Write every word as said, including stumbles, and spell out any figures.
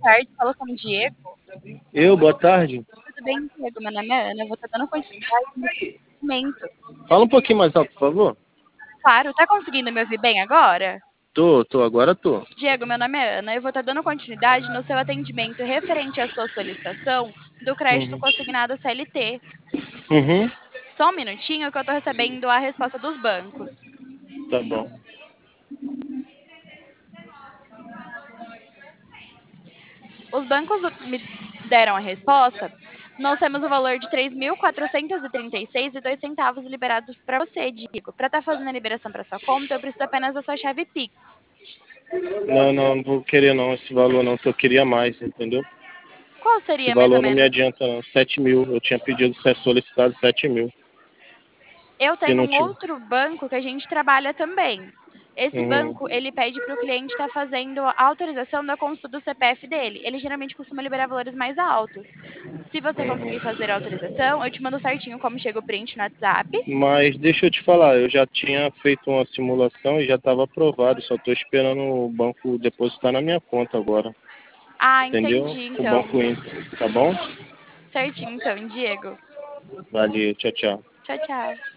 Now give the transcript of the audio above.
tarde, fala com o Diego. Eu, boa tarde. Tudo bem, Diego? Meu nome é Ana, eu vou estar dando continuidade no documento. Fala um pouquinho mais alto, por favor. Claro, tá conseguindo me ouvir bem agora? Tô, tô, agora tô. Diego, meu nome é Ana, eu vou estar dando continuidade no seu atendimento referente à sua solicitação do crédito Uhum. consignado C L T. Uhum. Só um minutinho que eu tô recebendo a resposta dos bancos. Tá bom. Os bancos me deram a resposta. Nós temos o valor de três mil quatrocentos e trinta e seis e dois centavos liberados para você, Diego. Para estar fazendo a liberação para sua conta, eu preciso apenas da sua chave Pix. Não, não, não vou querer não esse valor não, que eu queria mais, entendeu? Qual Esse seria mais ou valor não me menos? adianta não. Sete mil, eu tinha pedido, solicitado sete mil. Eu Se tenho não um tiver. outro banco que a gente trabalha também. Esse Uhum. banco, ele pede para o cliente estar fazendo a autorização da consulta do C P F dele. Ele geralmente costuma liberar valores mais altos. Se você conseguir Uhum. fazer a autorização, eu te mando certinho como chega o print no WhatsApp. Mas deixa eu te falar, eu já tinha feito uma simulação e já estava aprovado, só estou esperando o banco depositar na minha conta agora, Ah, entendeu? entendi, O então. Banco Inter, tá bom? Certinho, então, Diego. Valeu, tchau, tchau. Tchau, tchau.